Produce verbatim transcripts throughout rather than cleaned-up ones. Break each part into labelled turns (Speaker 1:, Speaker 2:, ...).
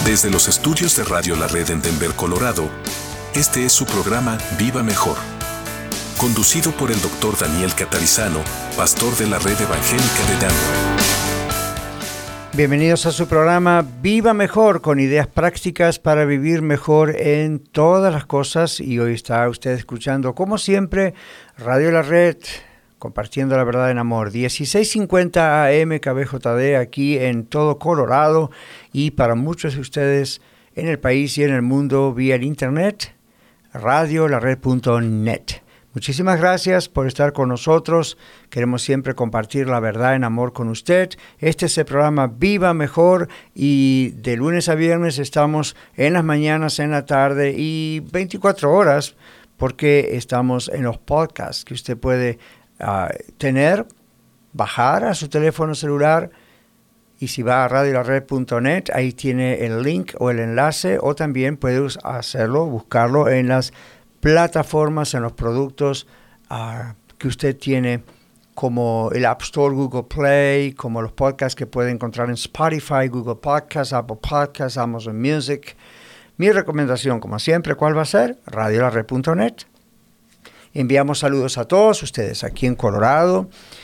Speaker 1: Desde los estudios de Radio La Red en Denver, Colorado, este es su programa Viva Mejor, conducido por el doctor Daniel Catarizano, pastor de la Red Evangélica de Denver.
Speaker 2: Bienvenidos a su programa Viva Mejor, con ideas prácticas para vivir mejor en todas las cosas. Y hoy está usted escuchando, como siempre, Radio La Red, compartiendo la verdad en amor. dieciséis cincuenta A M K B J D aquí en todo Colorado y para muchos de ustedes en el país y en el mundo vía el internet, radio la red punto net. Muchísimas gracias por estar con nosotros. Queremos siempre compartir la verdad en amor con usted. Este es el programa Viva Mejor y de lunes a viernes estamos en las mañanas, en la tarde y veinticuatro horas porque estamos en los podcasts que usted puede uh, tener, bajar a su teléfono celular. Y si va a radio la red punto net, ahí tiene el link o el enlace, o también puede hacerlo, buscarlo en las plataformas, en los productos uh, que usted tiene, como el App Store, Google Play, como los podcasts que puede encontrar en Spotify, Google Podcasts, Apple Podcasts, Amazon Music. Mi recomendación, como siempre, ¿cuál va a ser? radio la red punto net. Enviamos saludos a todos ustedes aquí en Colorado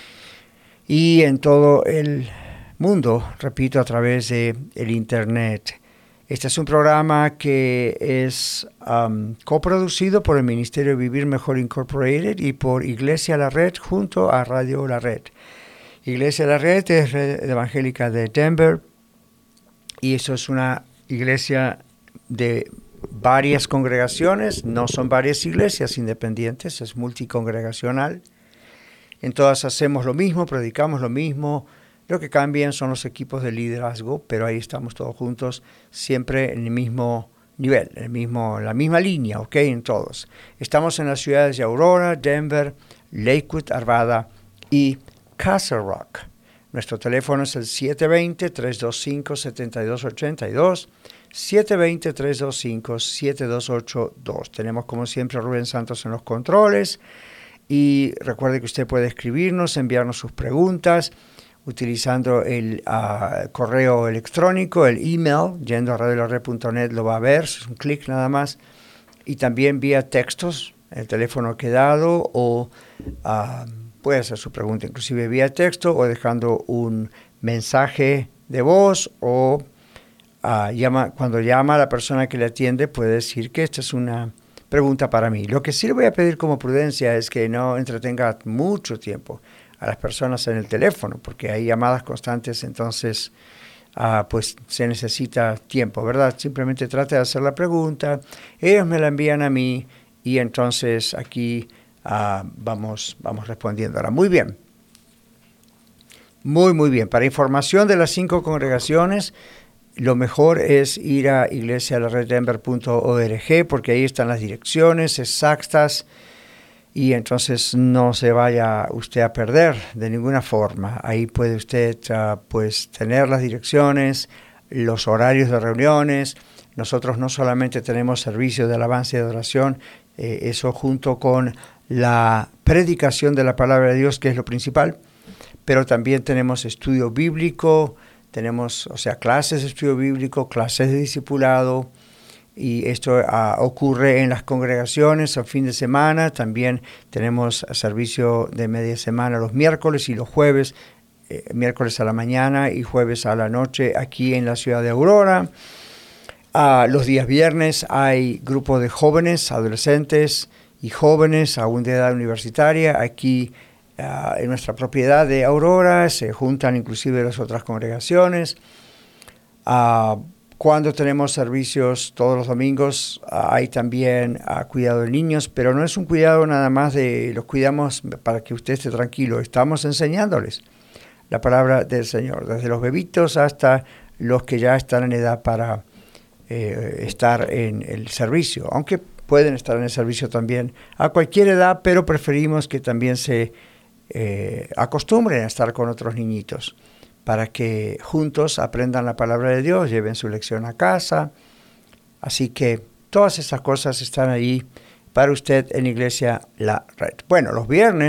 Speaker 2: y en todo el mundo, repito, a través de el internet. Este es un programa que es um, coproducido por el Ministerio Vivir Mejor Incorporated y por Iglesia La Red junto a Radio La Red. Iglesia La Red es Red Evangélica de Denver y eso es una iglesia de varias congregaciones, no son varias iglesias independientes, es multicongregacional. En todas hacemos lo mismo, predicamos lo mismo. Lo que cambian son los equipos de liderazgo, pero ahí estamos todos juntos, siempre en el mismo nivel, en el mismo, la misma línea, ¿ok? En todos. Estamos en las ciudades de Aurora, Denver, Lakewood, Arvada y Castle Rock. Nuestro teléfono es el siete dos cero, tres dos cinco, siete dos ocho dos, siete dos cero, tres dos cinco, siete dos ocho dos. Tenemos, como siempre, a Rubén Santos en los controles. Y recuerde que usted puede escribirnos, enviarnos sus preguntas, utilizando el uh, correo electrónico, el email, yendo a radio la red punto net lo va a ver, es un clic nada más, y también vía textos, el teléfono quedado, o uh, puede hacer su pregunta inclusive vía texto, o dejando un mensaje de voz, o uh, llama, cuando llama a la persona que le atiende, puede decir que esta es una pregunta para mí. Lo que sí le voy a pedir como prudencia es que no entretenga mucho tiempo a las personas en el teléfono, porque hay llamadas constantes, entonces uh, pues se necesita tiempo, ¿verdad? Simplemente trate de hacer la pregunta, ellos me la envían a mí y entonces aquí uh, vamos, vamos respondiendo. Ahora, muy bien, muy, muy bien. Para información de las cinco congregaciones, lo mejor es ir a iglesia la red denver punto org, porque ahí están las direcciones exactas. Y entonces no se vaya usted a perder de ninguna forma. Ahí puede usted uh, pues tener las direcciones, los horarios de reuniones. Nosotros no solamente tenemos servicio de alabanza y de adoración, eh, eso junto con la predicación de la palabra de Dios, que es lo principal, pero también tenemos estudio bíblico, tenemos, o sea, clases de estudio bíblico, clases de discipulado. Y esto uh, ocurre en las congregaciones a fin de semana. También tenemos servicio de media semana los miércoles y los jueves, eh, miércoles a la mañana y jueves a la noche aquí en la ciudad de Aurora. Uh, los días viernes hay grupo de jóvenes, adolescentes y jóvenes aún de edad universitaria. Aquí uh, en nuestra propiedad de Aurora se juntan inclusive las otras congregaciones. Uh, Cuando tenemos servicios todos los domingos, uh, hay también uh, cuidado de niños, pero no es un cuidado nada más de los cuidamos para que usted esté tranquilo. Estamos enseñándoles la palabra del Señor, desde los bebitos hasta los que ya están en edad para eh, estar en el servicio, aunque pueden estar en el servicio también a cualquier edad, pero preferimos que también se eh, acostumbren a estar con otros niñitos, para que juntos aprendan la palabra de Dios, lleven su lección a casa. Así que todas esas cosas están ahí para usted en Iglesia La Red. Bueno, los viernes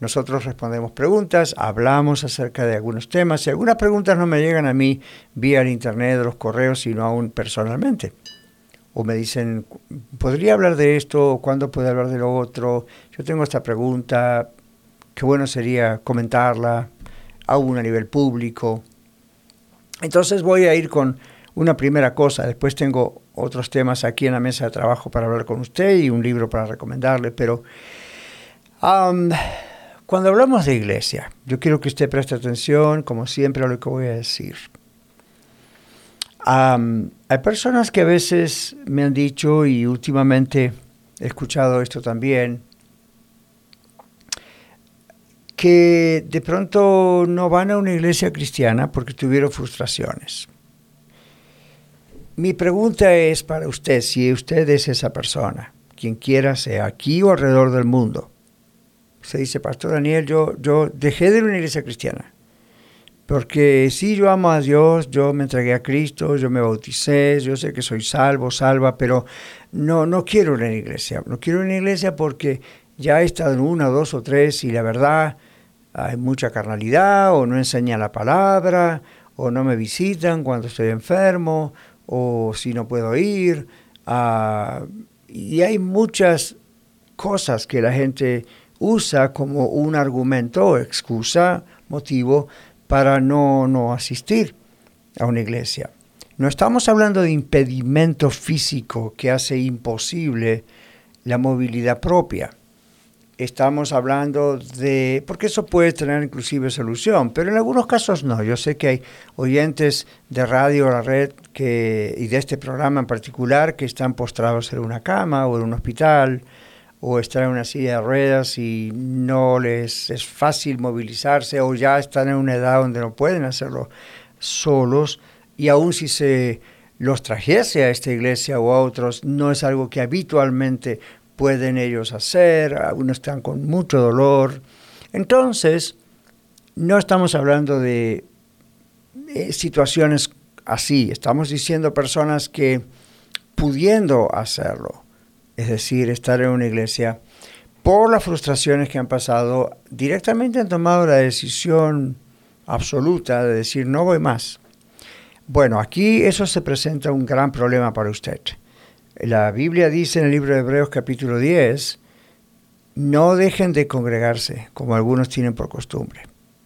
Speaker 2: nosotros respondemos preguntas, hablamos acerca de algunos temas. Si algunas preguntas no me llegan a mí vía el internet, los correos, sino aún personalmente. O me dicen, ¿podría hablar de esto? ¿Cuándo puede hablar de lo otro? Yo tengo esta pregunta, qué bueno sería comentarla, aún a nivel público. Entonces voy a ir con una primera cosa. Después tengo otros temas aquí en la mesa de trabajo para hablar con usted y un libro para recomendarle. Pero um, cuando hablamos de iglesia, yo quiero que usted preste atención, como siempre, a lo que voy a decir. Um, hay personas que a veces me han dicho, y últimamente he escuchado esto también, que de pronto no van a una iglesia cristiana porque tuvieron frustraciones. Mi pregunta es para usted, si usted es esa persona, quien quiera sea, aquí o alrededor del mundo. Usted dice, Pastor Daniel, yo, yo dejé de ir a una iglesia cristiana. Porque sí, yo amo a Dios, yo me entregué a Cristo, yo me bauticé, yo sé que soy salvo, salva, pero no, no quiero una iglesia. No quiero una iglesia porque ya he estado en una, dos o tres y la verdad hay mucha carnalidad, o no enseñan la palabra, o no me visitan cuando estoy enfermo, o si no puedo ir. Uh, y hay muchas cosas que la gente usa como un argumento o excusa, motivo, para no, no asistir a una iglesia. No estamos hablando de impedimento físico que hace imposible la movilidad propia. Estamos hablando de, porque eso puede tener inclusive solución, pero en algunos casos no. Yo sé que hay oyentes de Radio La Red que, y de este programa en particular que están postrados en una cama o en un hospital, o están en una silla de ruedas y no les es fácil movilizarse, o ya están en una edad donde no pueden hacerlo solos, y aun si se los trajese a esta iglesia o a otros, no es algo que habitualmente pueden ellos hacer, algunos están con mucho dolor. Entonces, no estamos hablando de eh, situaciones así, estamos diciendo personas que pudiendo hacerlo, es decir, estar en una iglesia, por las frustraciones que han pasado, directamente han tomado la decisión absoluta de decir, no voy más. Bueno, aquí eso se presenta un gran problema para usted. La Biblia dice en el libro de Hebreos capítulo diez, no dejen de congregarse, como algunos tienen por costumbre.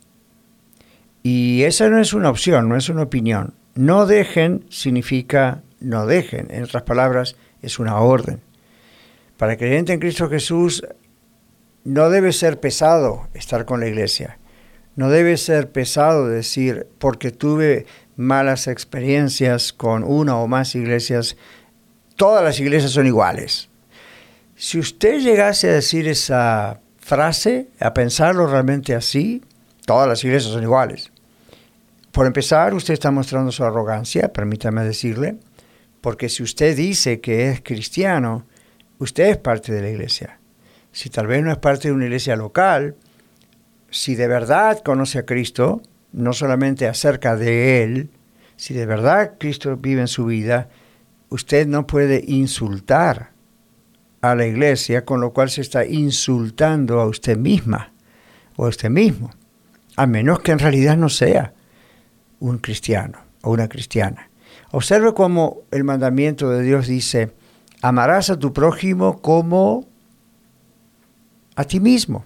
Speaker 2: Y esa no es una opción, no es una opinión. No dejen significa no dejen. En otras palabras, es una orden. Para el creyente en Cristo Jesús, no debe ser pesado estar con la iglesia. No debe ser pesado decir, porque tuve malas experiencias con una o más iglesias, todas las iglesias son iguales. Si usted llegase a decir esa frase, a pensarlo realmente así, todas las iglesias son iguales. Por empezar, usted está mostrando su arrogancia, permítame decirle, porque si usted dice que es cristiano, usted es parte de la iglesia. Si tal vez no es parte de una iglesia local, si de verdad conoce a Cristo, no solamente acerca de Él, si de verdad Cristo vive en su vida, usted no puede insultar a la iglesia, con lo cual se está insultando a usted misma o a usted mismo, a menos que en realidad no sea un cristiano o una cristiana. Observe cómo el mandamiento de Dios dice, amarás a tu prójimo como a ti mismo.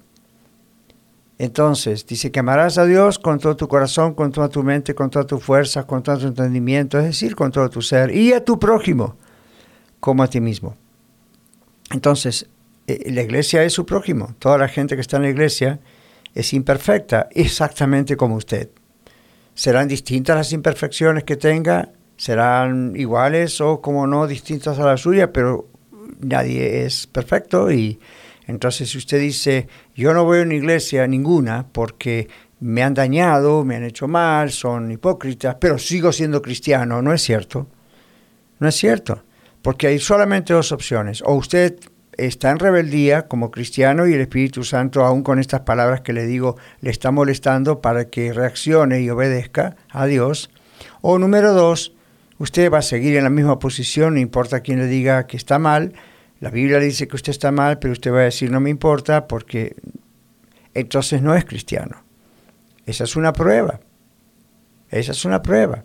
Speaker 2: Entonces, dice que amarás a Dios con todo tu corazón, con toda tu mente, con toda tu fuerza, con todo tu entendimiento, es decir, con todo tu ser, y a tu prójimo como a ti mismo. Entonces, eh, la iglesia es su prójimo. Toda la gente que está en la iglesia es imperfecta, exactamente como usted. ¿Serán distintas las imperfecciones que tenga? ¿Serán iguales o, como no, distintas a la suya? Pero nadie es perfecto y entonces si usted dice, yo no voy a una iglesia ninguna porque me han dañado, me han hecho mal, son hipócritas, pero sigo siendo cristiano, no es cierto. No es cierto, porque hay solamente dos opciones. O usted está en rebeldía como cristiano y el Espíritu Santo, aún con estas palabras que le digo, le está molestando para que reaccione y obedezca a Dios. O número dos, usted va a seguir en la misma posición, no importa quién le diga que está mal. La Biblia le dice que usted está mal, pero usted va a decir, no me importa, porque entonces no es cristiano. Esa es una prueba. Esa es una prueba.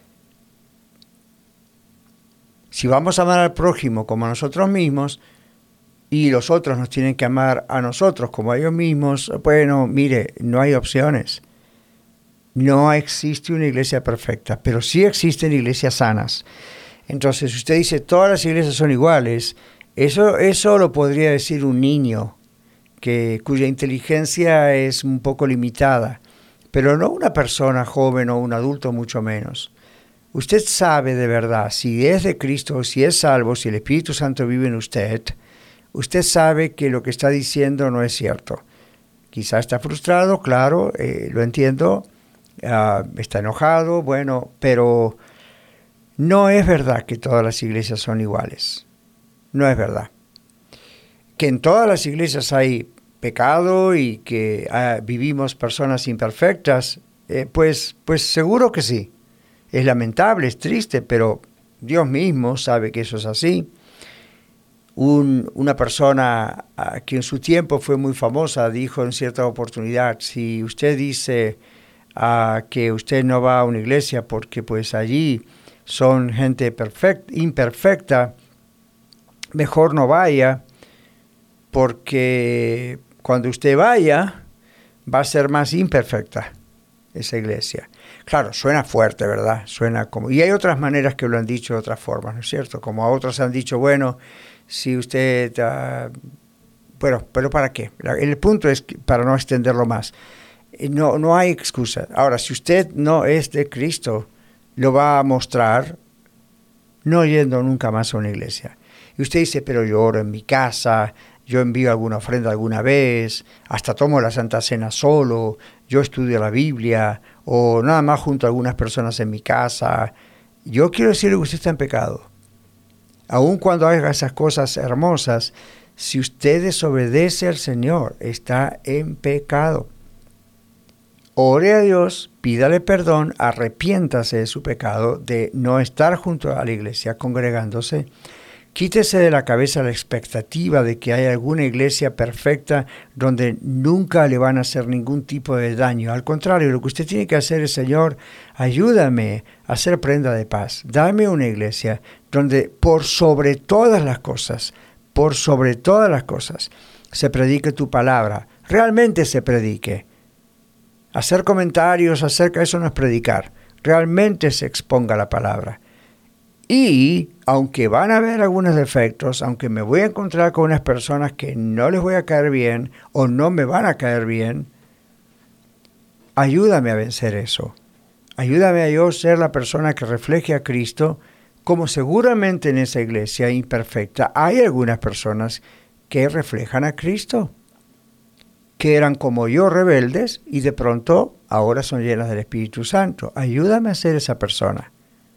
Speaker 2: Si vamos a amar al prójimo como a nosotros mismos y los otros nos tienen que amar a nosotros como a ellos mismos, bueno, mire, no hay opciones. No existe una iglesia perfecta, pero sí existen iglesias sanas. Entonces, si usted dice todas las iglesias son iguales, eso, eso lo podría decir un niño que, cuya inteligencia es un poco limitada, pero no una persona joven o un adulto mucho menos. Usted sabe de verdad, si es de Cristo, si es salvo, si el Espíritu Santo vive en usted, usted sabe que lo que está diciendo no es cierto. Quizá está frustrado, claro, eh, lo entiendo, uh, está enojado, bueno, pero no es verdad que todas las iglesias son iguales. No es verdad. Que en todas las iglesias hay pecado y que uh, vivimos personas imperfectas, eh, pues, pues seguro que sí. Es lamentable, es triste, pero Dios mismo sabe que eso es así. Un, una persona uh, que en su tiempo fue muy famosa dijo en cierta oportunidad, si usted dice uh, que usted no va a una iglesia porque pues allí son gente perfecta, imperfecta, mejor no vaya, porque cuando usted vaya va a ser más imperfecta esa iglesia. Claro, suena fuerte, ¿verdad? Suena como... Y hay otras maneras que lo han dicho de otras formas, ¿no es cierto? Como a otros han dicho, bueno, si usted... Uh, bueno, pero ¿para qué? El punto es, que, para no extenderlo más, no, no hay excusa. Ahora, si usted no es de Cristo, lo va a mostrar no yendo nunca más a una iglesia. Y usted dice, pero yo oro en mi casa, yo envío alguna ofrenda alguna vez, hasta tomo la Santa Cena solo, yo estudio la Biblia, o nada más junto a algunas personas en mi casa. Yo quiero decirle que usted está en pecado. Aun cuando haga esas cosas hermosas, si usted desobedece al Señor, está en pecado. Ore a Dios, pídale perdón, arrepiéntase de su pecado, de no estar junto a la iglesia, congregándose. Quítese de la cabeza la expectativa de que hay alguna iglesia perfecta donde nunca le van a hacer ningún tipo de daño. Al contrario, lo que usted tiene que hacer es, Señor, ayúdame a ser prenda de paz. Dame una iglesia donde por sobre todas las cosas, por sobre todas las cosas, se predique tu palabra. Realmente se predique. Hacer comentarios acerca de eso no es predicar. Realmente se exponga la palabra. Y aunque van a haber algunos defectos, aunque me voy a encontrar con unas personas que no les voy a caer bien o no me van a caer bien, ayúdame a vencer eso. Ayúdame a yo ser la persona que refleje a Cristo, como seguramente en esa iglesia imperfecta hay algunas personas que reflejan a Cristo, que eran como yo rebeldes y de pronto ahora son llenas del Espíritu Santo. Ayúdame a ser esa persona.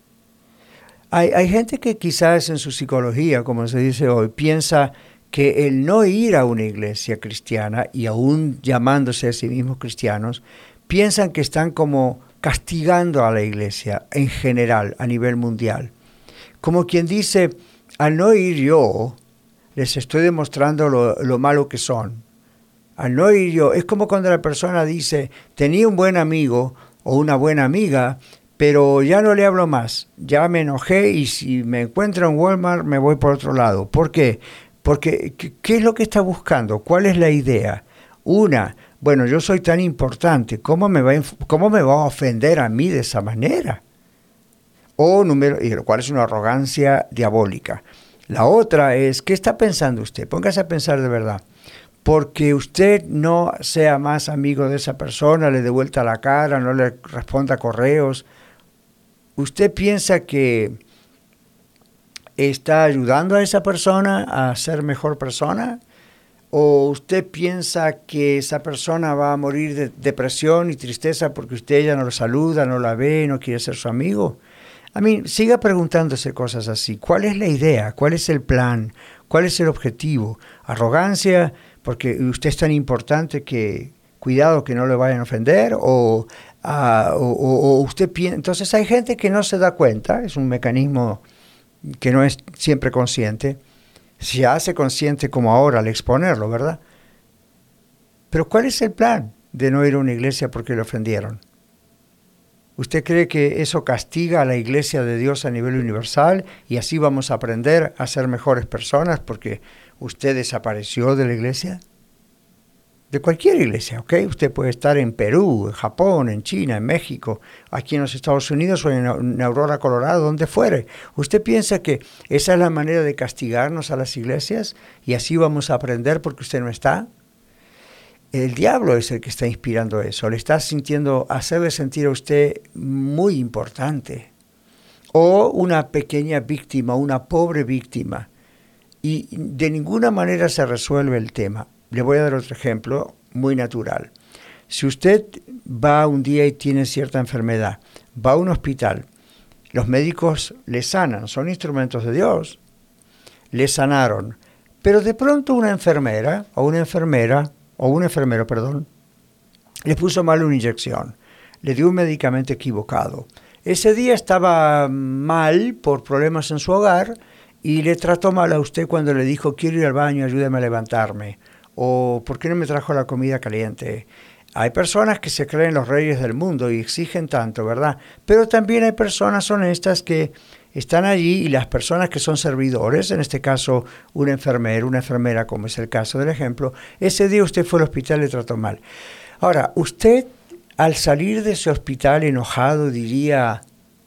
Speaker 2: Hay, hay gente que quizás en su psicología, como se dice hoy, piensa que el no ir a una iglesia cristiana, y aún llamándose a sí mismos cristianos, piensan que están como castigando a la iglesia en general, a nivel mundial. Como quien dice, al no ir yo, les estoy demostrando lo, lo malo que son. Al no ir yo, es como cuando la persona dice, tenía un buen amigo o una buena amiga, pero ya no le hablo más, ya me enojé y si me encuentro en Walmart me voy por otro lado. ¿Por qué? Porque, ¿qué, qué es lo que está buscando? ¿Cuál es la idea? Una, bueno, yo soy tan importante, ¿cómo me va a, cómo me va a ofender a mí de esa manera? O número, y lo cual es una arrogancia diabólica. La otra es, ¿qué está pensando usted? Póngase a pensar de verdad. Porque usted no sea más amigo de esa persona, le dé vuelta la cara, no le responda correos, ¿usted piensa que está ayudando a esa persona a ser mejor persona? ¿O usted piensa que esa persona va a morir de depresión y tristeza porque usted ya no lo saluda, no la ve, no quiere ser su amigo? A mí, siga preguntándose cosas así. ¿Cuál es la idea? ¿Cuál es el plan? ¿Cuál es el objetivo? ¿Arrogancia porque usted es tan importante que cuidado que no le vayan a ofender? ¿O, uh, o, o usted piensa? Entonces hay gente que no se da cuenta, es un mecanismo que no es siempre consciente. Se hace consciente como ahora al exponerlo, ¿verdad? Pero ¿cuál es el plan de no ir a una iglesia porque le ofendieron? ¿Usted cree que eso castiga a la iglesia de Dios a nivel universal y así vamos a aprender a ser mejores personas porque usted desapareció de la iglesia? De cualquier iglesia, ¿ok? Usted puede estar en Perú, en Japón, en China, en México, aquí en los Estados Unidos o en Aurora, Colorado, donde fuere. ¿Usted piensa que esa es la manera de castigarnos a las iglesias y así vamos a aprender porque usted no está? El diablo es el que está inspirando eso, le está sintiendo, hacerle sentir a usted muy importante. O una pequeña víctima, una pobre víctima. Y de ninguna manera se resuelve el tema. Le voy a dar otro ejemplo muy natural. Si usted va un día y tiene cierta enfermedad, va a un hospital, los médicos le sanan, son instrumentos de Dios, le sanaron, pero de pronto una enfermera o una enfermera o un enfermero, perdón, le puso mal una inyección, le dio un medicamento equivocado. Ese día estaba mal por problemas en su hogar y le trató mal a usted cuando le dijo, quiero ir al baño, ayúdeme a levantarme, o ¿por qué no me trajo la comida caliente? Hay personas que se creen los reyes del mundo y exigen tanto, ¿verdad? Pero también hay personas honestas que están allí y las personas que son servidores, en este caso un enfermero, una enfermera, como es el caso del ejemplo, ese día usted fue al hospital y le trató mal. Ahora, usted al salir de ese hospital enojado diría,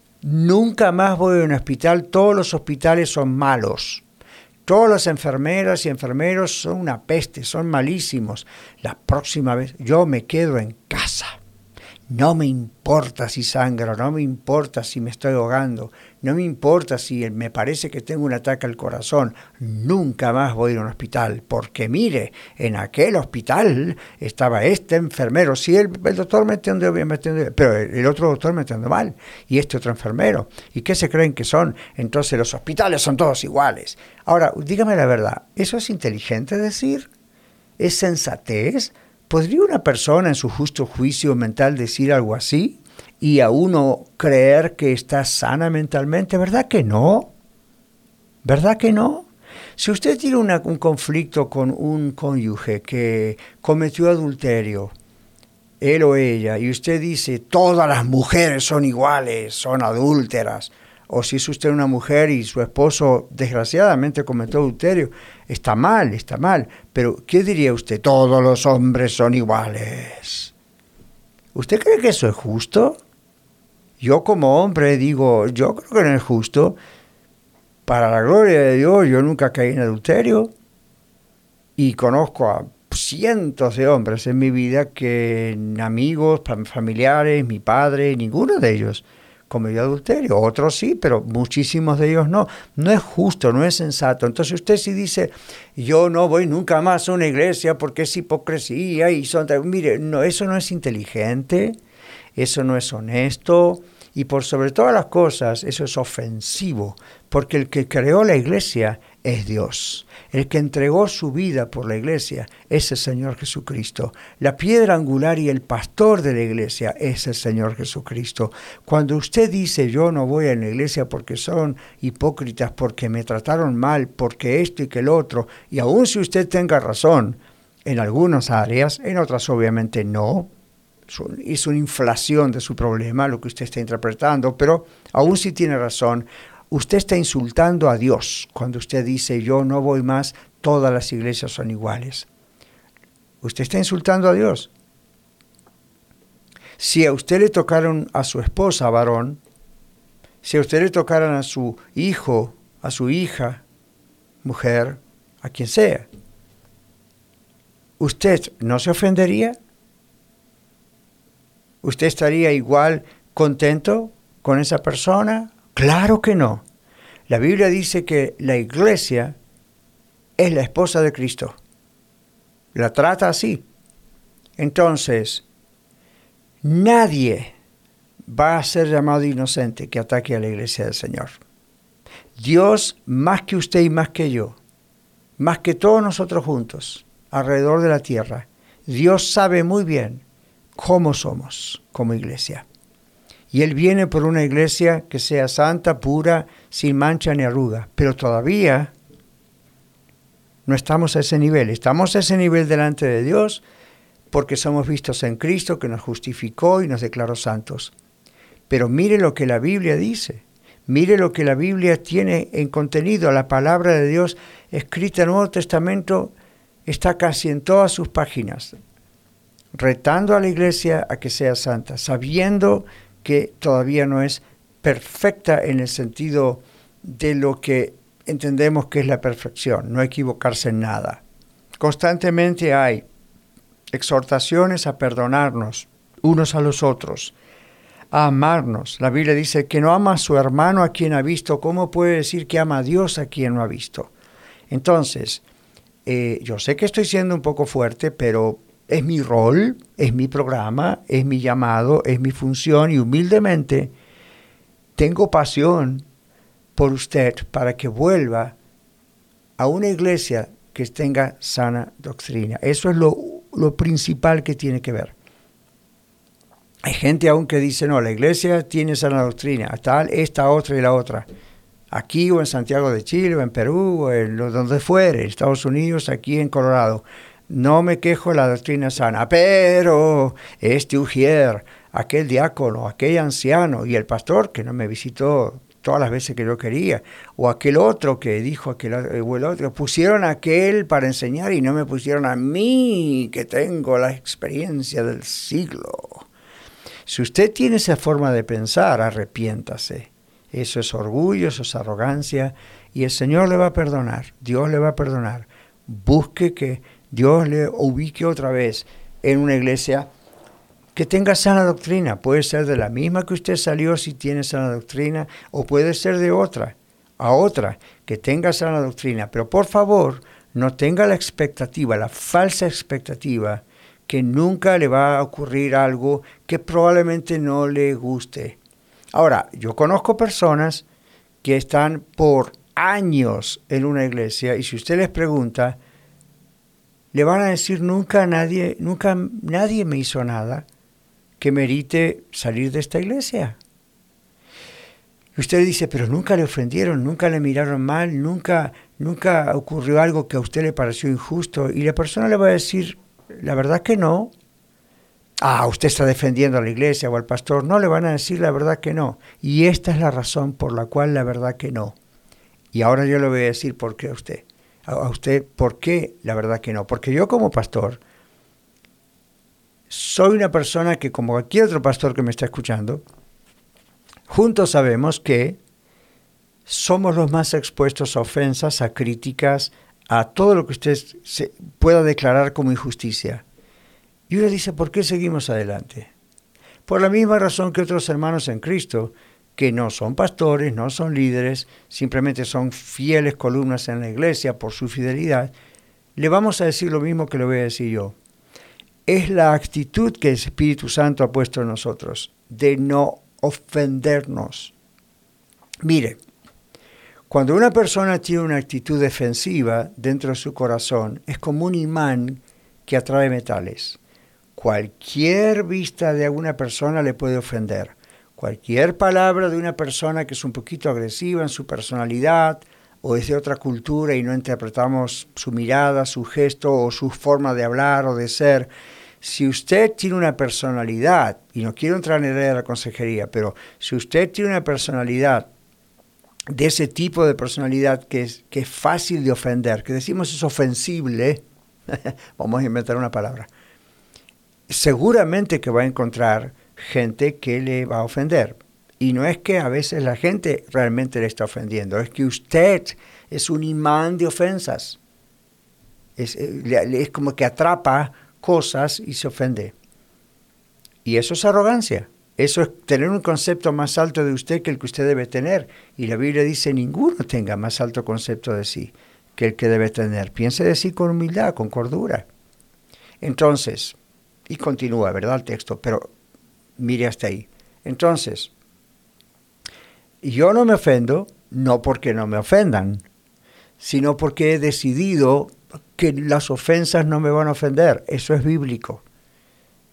Speaker 2: nunca más voy a un hospital, todos los hospitales son malos. Todas las enfermeras y enfermeros son una peste, son malísimos. La próxima vez yo me quedo en casa. No me importa si sangro, no me importa si me estoy ahogando, no me importa si me parece que tengo un ataque al corazón. Nunca más voy a ir a un hospital, porque mire, en aquel hospital estaba este enfermero. Sí, el, el doctor me atendió bien, me atendió bien, pero el, el otro doctor me atendió mal, y este otro enfermero. ¿Y qué se creen que son? Entonces los hospitales son todos iguales. Ahora, dígame la verdad, ¿eso es inteligente decir? ¿Es sensatez? ¿Podría una persona en su justo juicio mental decir algo así y a uno creer que está sana mentalmente? ¿Verdad que no? ¿Verdad que no? Si usted tiene una, un conflicto con un cónyuge que cometió adulterio, él o ella, y usted dice, todas las mujeres son iguales, son adúlteras, o si es usted una mujer y su esposo desgraciadamente cometió adulterio, está mal, está mal. Pero, ¿qué diría usted? Todos los hombres son iguales. ¿Usted cree que eso es justo? Yo como hombre digo, yo creo que no es justo. Para la gloria de Dios, yo nunca caí en adulterio. Y conozco a cientos de hombres en mi vida que amigos, familiares, mi padre, ninguno de ellos cometió adulterio, otros sí, pero muchísimos de ellos no. No es justo, no es sensato. Entonces usted si dice, yo no voy nunca más a una iglesia porque es hipocresía y son... Mire, no, eso no es inteligente, eso no es honesto y por sobre todas las cosas eso es ofensivo, porque el que creó la iglesia es Dios. El que entregó su vida por la iglesia es el Señor Jesucristo. La piedra angular y el pastor de la iglesia es el Señor Jesucristo. Cuando usted dice, yo no voy a la iglesia porque son hipócritas, porque me trataron mal, porque esto y que el otro, y aun si usted tenga razón en algunas áreas, en otras obviamente no, es una inflación de su problema lo que usted está interpretando, pero aun si tiene razón, usted está insultando a Dios cuando usted dice, yo no voy más, todas las iglesias son iguales. Usted está insultando a Dios. Si a usted le tocaron a su esposa, varón, si a usted le tocaran a su hijo, a su hija, mujer, a quien sea, ¿usted no se ofendería? ¿Usted estaría igual contento con esa persona? Claro que no. La Biblia dice que la iglesia es la esposa de Cristo. La trata así. Entonces, nadie va a ser llamado inocente que ataque a la iglesia del Señor. Dios, más que usted y más que yo, más que todos nosotros juntos, alrededor de la tierra, Dios sabe muy bien cómo somos como iglesia. Y Él viene por una iglesia que sea santa, pura, sin mancha ni arruga. Pero todavía no estamos a ese nivel. Estamos a ese nivel delante de Dios, porque somos vistos en Cristo, que nos justificó y nos declaró santos. Pero mire lo que la Biblia dice. Mire lo que la Biblia tiene en contenido. La palabra de Dios escrita en el Nuevo Testamento está casi en todas sus páginas, retando a la iglesia a que sea santa, sabiendo que todavía no es perfecta en el sentido de lo que entendemos que es la perfección, no equivocarse en nada. Constantemente hay exhortaciones a perdonarnos unos a los otros, a amarnos. La Biblia dice que no ama a su hermano a quien ha visto. ¿Cómo puede decir que ama a Dios a quien no ha visto? Entonces, eh, yo sé que estoy siendo un poco fuerte, pero es mi rol, es mi programa, es mi llamado, es mi función y humildemente tengo pasión por usted para que vuelva a una iglesia que tenga sana doctrina. Eso es lo, lo principal que tiene que ver. Hay gente aún que dice, no, la iglesia tiene sana doctrina, tal, esta, otra y la otra. Aquí o en Santiago de Chile, o en Perú, o en donde fuere, Estados Unidos, aquí en Colorado. No me quejo de la doctrina sana, pero este ujier, aquel diácono, aquel anciano y el pastor que no me visitó todas las veces que yo quería, o aquel otro que dijo aquel o el otro, pusieron a aquel para enseñar y no me pusieron a mí, que tengo la experiencia del siglo. Si usted tiene esa forma de pensar, arrepiéntase. Eso es orgullo, eso es arrogancia, y el Señor le va a perdonar, Dios le va a perdonar. Busque que Dios le ubique otra vez en una iglesia que tenga sana doctrina. Puede ser de la misma que usted salió si tiene sana doctrina, o puede ser de otra, a otra, que tenga sana doctrina. Pero por favor, no tenga la expectativa, la falsa expectativa, que nunca le va a ocurrir algo que probablemente no le guste. Ahora, yo conozco personas que están por años en una iglesia y si usted les pregunta, le van a decir, nunca nadie, nunca nadie me hizo nada que merite salir de esta iglesia. Y usted dice, pero nunca le ofendieron, nunca le miraron mal, nunca, nunca ocurrió algo que a usted le pareció injusto. Y la persona le va a decir, la verdad que no. Ah, usted está defendiendo a la iglesia o al pastor. No, le van a decir la verdad que no. Y esta es la razón por la cual la verdad que no. Y ahora yo le voy a decir por qué a usted. A usted, ¿por qué la verdad que no? Porque yo como pastor soy una persona que, como cualquier otro pastor que me está escuchando, juntos sabemos que somos los más expuestos a ofensas, a críticas, a todo lo que usted se pueda declarar como injusticia. Y uno dice, ¿por qué seguimos adelante? Por la misma razón que otros hermanos en Cristo, que no son pastores, no son líderes, simplemente son fieles columnas en la iglesia por su fidelidad, le vamos a decir lo mismo que le voy a decir yo. Es la actitud que el Espíritu Santo ha puesto en nosotros, de no ofendernos. Mire, cuando una persona tiene una actitud defensiva dentro de su corazón, es como un imán que atrae metales. Cualquier vista de alguna persona le puede ofender. Cualquier palabra de una persona que es un poquito agresiva en su personalidad o es de otra cultura y no interpretamos su mirada, su gesto o su forma de hablar o de ser. Si usted tiene una personalidad, y no quiero entrar en el área de la consejería, pero si usted tiene una personalidad de ese tipo de personalidad que es, que es fácil de ofender, que decimos es ofensible, vamos a inventar una palabra, seguramente que va a encontrar gente que le va a ofender. Y no es que a veces la gente realmente le está ofendiendo, es que usted es un imán de ofensas. Es, es como que atrapa cosas y se ofende. Y eso es arrogancia. Eso es tener un concepto más alto de usted que el que usted debe tener. Y la Biblia dice, ninguno tenga más alto concepto de sí que el que debe tener. Piense de sí con humildad, con cordura. Entonces, y continúa, ¿verdad? El texto, pero mire hasta ahí. Entonces, yo no me ofendo, no porque no me ofendan, sino porque he decidido que las ofensas no me van a ofender. Eso es bíblico.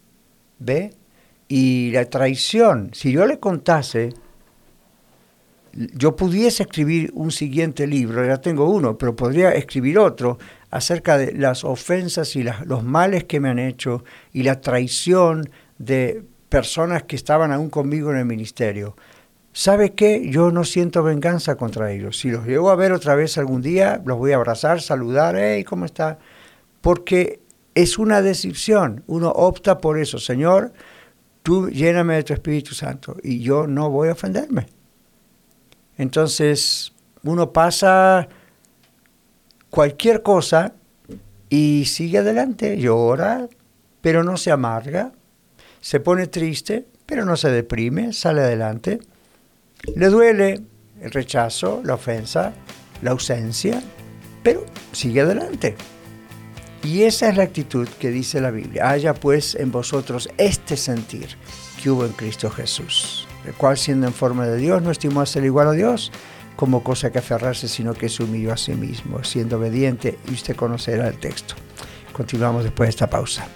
Speaker 2: ¿Ve? Y la traición, si yo le contase yo pudiese escribir un siguiente libro, ya tengo uno, pero podría escribir otro acerca de las ofensas y las, los males que me han hecho y la traición de personas que estaban aún conmigo en el ministerio. ¿Sabe qué? Yo no siento venganza contra ellos. Si los llego a ver otra vez algún día, los voy a abrazar, saludar, hey, ¿cómo está? Porque es una decisión. Uno opta por eso. Señor, tú lléname de tu Espíritu Santo y yo no voy a ofenderme. Entonces, uno pasa cualquier cosa y sigue adelante, llora, pero no se amarga, se pone triste, pero no se deprime, sale adelante. Le duele el rechazo, la ofensa, la ausencia, pero sigue adelante. Y esa es la actitud que dice la Biblia. Haya pues en vosotros este sentir que hubo en Cristo Jesús, el cual siendo en forma de Dios no estimó a ser igual a Dios como cosa que aferrarse, sino que se humilló a sí mismo, siendo obediente, y usted conocerá el texto. Continuamos después de esta pausa.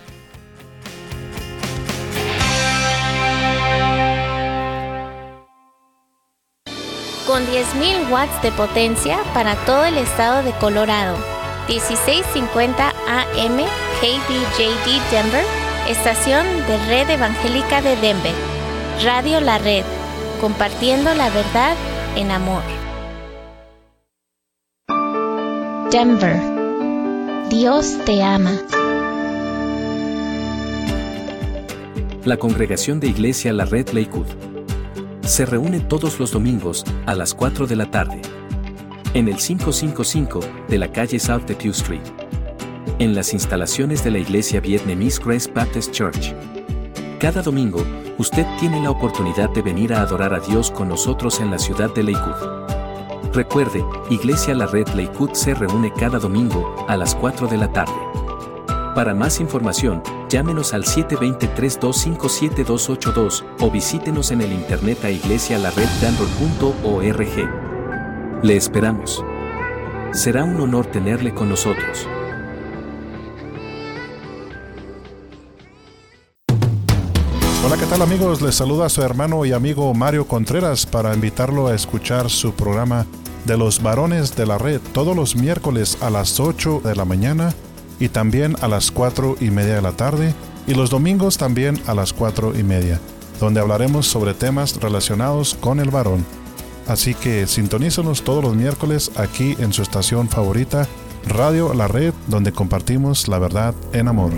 Speaker 3: Con diez mil watts de potencia para todo el estado de Colorado. dieciséis cincuenta A M K D J D Denver, estación de Red Evangélica de Denver. Radio La Red, compartiendo la verdad en amor. Denver, Dios te ama.
Speaker 1: La congregación de Iglesia La Red Lakewood se reúne todos los domingos a las cuatro de la tarde en el quinientos cincuenta y cinco de la calle South de Pew Street, en las instalaciones de la iglesia Vietnamese Grace Baptist Church. Cada domingo, usted tiene la oportunidad de venir a adorar a Dios con nosotros en la ciudad de Lakewood. Recuerde, Iglesia La Red Lakewood se reúne cada domingo a las cuatro de la tarde. Para más información, llámenos al siete dos cero, tres dos cinco, siete dos ocho dos o visítenos en el internet a iglesia la red denver punto org. Le esperamos. Será un honor tenerle con nosotros.
Speaker 4: Hola, ¿qué tal amigos? Les saluda su hermano y amigo Mario Contreras para invitarlo a escuchar su programa de los varones de la red todos los miércoles a las ocho de la mañana y también a las cuatro y media de la tarde y los domingos también a las cuatro y media, donde hablaremos sobre temas relacionados con el varón. Así que sintonícenos todos los miércoles aquí en su estación favorita, Radio La Red, donde compartimos la verdad en amor.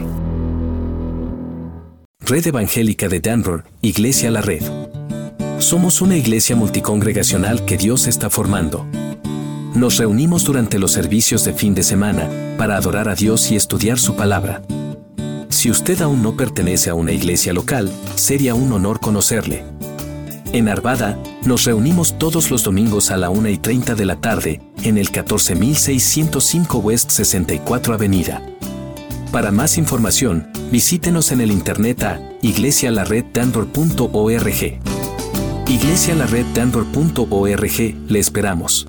Speaker 1: Red Evangélica de Denver, Iglesia La Red. Somos una iglesia multicongregacional que Dios está formando. Nos reunimos durante los servicios de fin de semana para adorar a Dios y estudiar su palabra. Si usted aún no pertenece a una iglesia local, sería un honor conocerle. En Arvada, nos reunimos todos los domingos a la una y treinta de la tarde, en el catorce mil seiscientos cinco West sesenta y cuatro Avenida. Para más información, visítenos en el internet a iglesia la red denver punto org. iglesia la red denver punto org, le esperamos.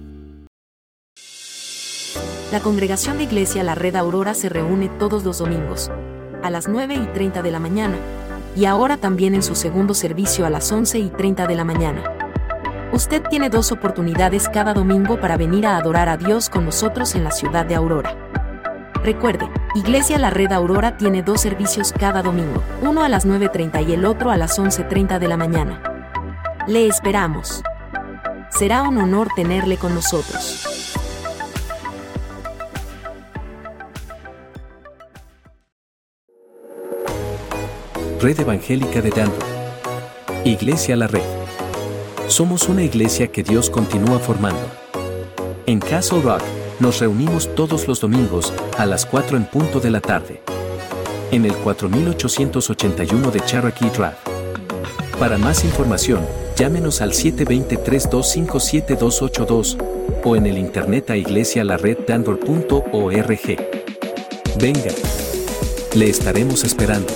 Speaker 5: La congregación de Iglesia La Red Aurora se reúne todos los domingos, a las nueve y treinta de la mañana, y ahora también en su segundo servicio a las once y treinta de la mañana. Usted tiene dos oportunidades cada domingo para venir a adorar a Dios con nosotros en la ciudad de Aurora. Recuerde, Iglesia La Red Aurora tiene dos servicios cada domingo, uno a las nueve y treinta y el otro a las once y treinta de la mañana. Le esperamos. Será un honor tenerle con nosotros.
Speaker 1: Red Evangélica de Denver. Iglesia La Red. Somos una iglesia que Dios continúa formando. En Castle Rock, nos reunimos todos los domingos a las cuatro en punto de la tarde. En el cuatro mil ochocientos ochenta y uno de Cherokee Drive. Para más información, llámenos al siete dos cero, tres dos cinco, siete dos ocho dos o en el internet a iglesia la red denver punto org. Venga, le estaremos esperando.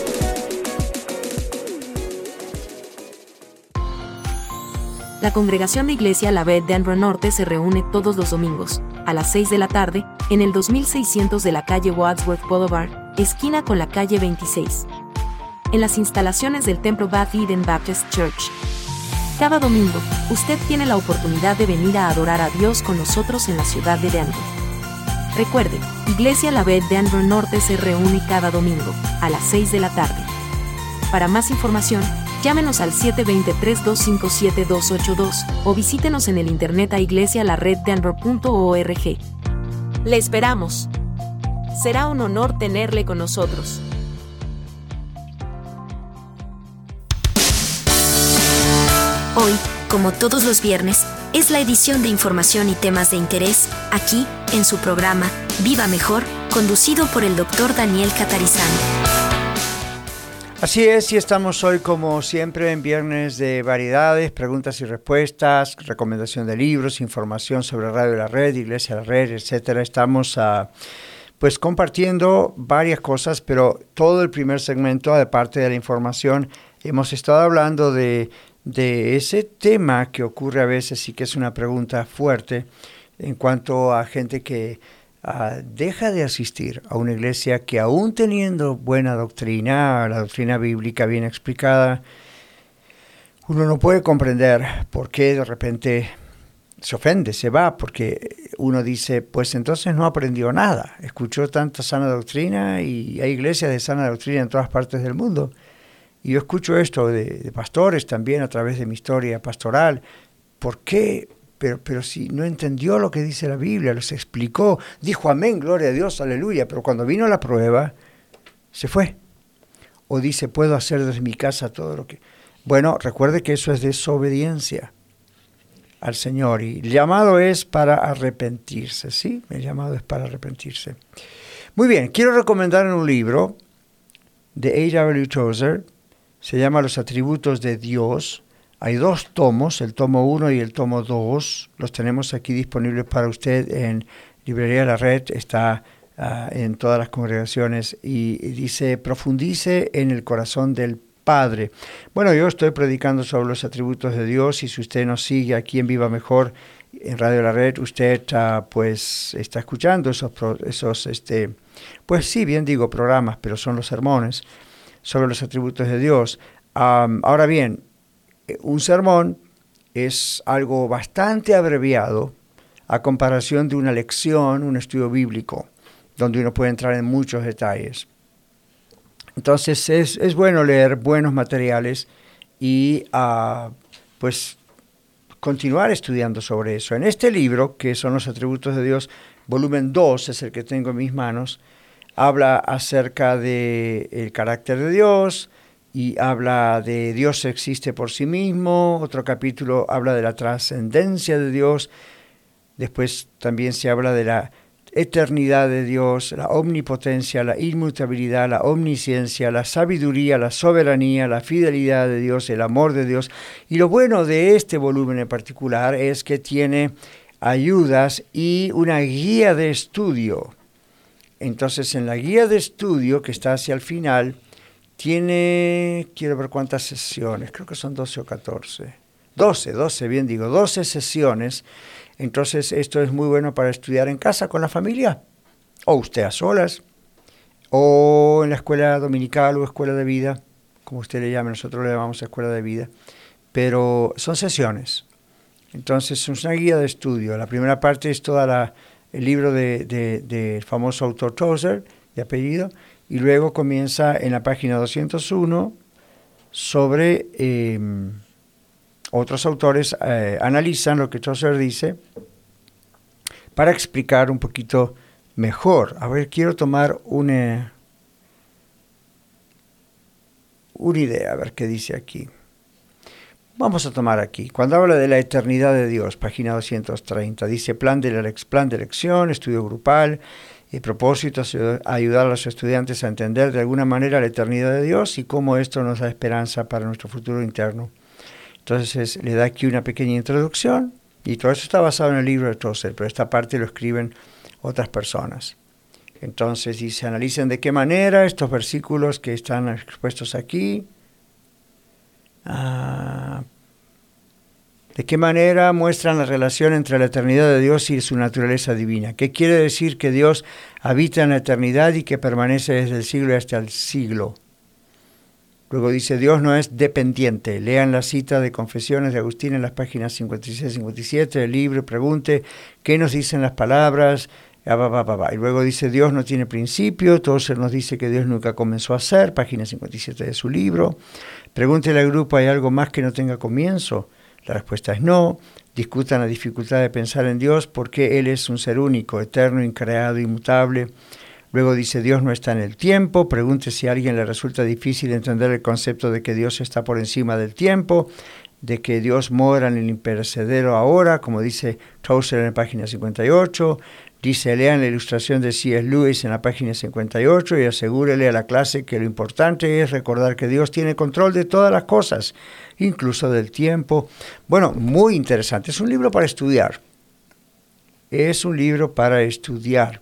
Speaker 5: La congregación de Iglesia La Red Denver Norte se reúne todos los domingos, a las seis de la tarde, en el dos mil seiscientos de la calle Wadsworth Boulevard, esquina con la calle veintiséis. En las instalaciones del templo Beth Eden Baptist Church. Cada domingo, usted tiene la oportunidad de venir a adorar a Dios con nosotros en la ciudad de Denver. Recuerde, Iglesia La Red Denver Norte se reúne cada domingo, a las seis de la tarde. Para más información, llámenos al siete dos cero, tres dos cinco, siete dos ocho dos o visítenos en el internet a iglesia la red denver punto org. Le esperamos. Será un honor tenerle con nosotros.
Speaker 6: Hoy, como todos los viernes, es la edición de información y temas de interés, aquí, en su programa, Viva Mejor, conducido por el doctor Daniel Catarizano.
Speaker 2: Así es, y estamos hoy como siempre en viernes de variedades, preguntas y respuestas, recomendación de libros, información sobre Radio La Red, Iglesia La Red, etcétera. Estamos uh, pues compartiendo varias cosas, pero todo el primer segmento, aparte de la información, hemos estado hablando de, de ese tema que ocurre a veces y que es una pregunta fuerte en cuanto a gente que Uh, deja de asistir a una iglesia que, aún teniendo buena doctrina, la doctrina bíblica bien explicada, uno no puede comprender por qué de repente se ofende, se va, porque uno dice, pues entonces no aprendió nada, escuchó tanta sana doctrina y hay iglesias de sana doctrina en todas partes del mundo. Y yo escucho esto de, de pastores también a través de mi historia pastoral. ¿Por qué? Pero, pero si no entendió lo que dice la Biblia, los explicó, dijo amén, gloria a Dios, aleluya, pero cuando vino la prueba, se fue. O dice, puedo hacer desde mi casa todo lo que... Bueno, recuerde que eso es desobediencia al Señor, y el llamado es para arrepentirse, ¿sí? El llamado es para arrepentirse. Muy bien, quiero recomendar un libro de A W Tozer, se llama Los Atributos de Dios. Hay dos tomos, el tomo uno y el tomo dos, los tenemos aquí disponibles para usted en Librería La Red, está uh, en todas las congregaciones, y, y dice, profundice en el corazón del Padre. Bueno, yo estoy predicando sobre los atributos de Dios, y si usted nos sigue aquí en Viva Mejor, en Radio La Red, usted uh, pues está escuchando esos, esos este, pues sí, bien digo programas, pero son los sermones sobre los atributos de Dios. Um, ahora bien, un sermón es algo bastante abreviado a comparación de una lección, un estudio bíblico, donde uno puede entrar en muchos detalles. Entonces es, es bueno leer buenos materiales y uh, pues continuar estudiando sobre eso. En este libro, que son los atributos de Dios, volumen dos, es el que tengo en mis manos, habla acerca del carácter de Dios, y habla de Dios existe por sí mismo. Otro capítulo habla de la trascendencia de Dios. Después también se habla de la eternidad de Dios, la omnipotencia, la inmutabilidad, la omnisciencia, la sabiduría, la soberanía, la fidelidad de Dios, el amor de Dios. Y lo bueno de este volumen en particular es que tiene ayudas y una guía de estudio. Entonces, en la guía de estudio, que está hacia el final, tiene, quiero ver cuántas sesiones, creo que son doce o catorce. doce, doce, bien digo, doce sesiones. Entonces esto es muy bueno para estudiar en casa con la familia, o usted a solas, o en la escuela dominical o escuela de vida, como usted le llame, nosotros le llamamos escuela de vida, pero son sesiones. Entonces es una guía de estudio. La primera parte es toda la, el libro del de, de famoso autor Tozer, de apellido, y luego comienza en la página doscientos uno sobre eh, otros autores, eh, analizan lo que Tozer dice para explicar un poquito mejor. A ver, quiero tomar una, una idea, a ver qué dice aquí. Vamos a tomar aquí, cuando habla de la eternidad de Dios, página doscientos treinta, dice plan de, plan de elección, estudio grupal, y propósito, ayudar a los estudiantes a entender de alguna manera la eternidad de Dios y cómo esto nos da esperanza para nuestro futuro interno. Entonces le da aquí una pequeña introducción, y todo eso está basado en el libro de Tozer, pero esta parte lo escriben otras personas. Entonces dice, analicen de qué manera estos versículos que están expuestos aquí, uh, de qué manera muestran la relación entre la eternidad de Dios y su naturaleza divina. ¿Qué quiere decir que Dios habita en la eternidad y que permanece desde el siglo hasta el siglo? Luego dice, Dios no es dependiente. Lean la cita de Confesiones de Agustín en las páginas cincuenta y seis y cincuenta y siete del libro, pregunte qué nos dicen las palabras, ah, bah, bah, bah, bah. Y luego dice, Dios no tiene principio. Tozer nos dice que Dios nunca comenzó a ser, página cincuenta y siete de su libro. Pregúntele al grupo, ¿hay algo más que no tenga comienzo? La respuesta es no. Discutan la dificultad de pensar en Dios porque Él es un ser único, eterno, increado, inmutable. Luego dice, Dios no está en el tiempo. Pregunte si a alguien le resulta difícil entender el concepto de que Dios está por encima del tiempo, de que Dios mora en el imperecedero ahora, como dice Tozer en la página cincuenta y ocho. Dice, lean la ilustración de C S Lewis en la página cincuenta y ocho y asegúrele a la clase que lo importante es recordar que Dios tiene control de todas las cosas, incluso del tiempo. Bueno, muy interesante. Es un libro para estudiar. Es un libro para estudiar.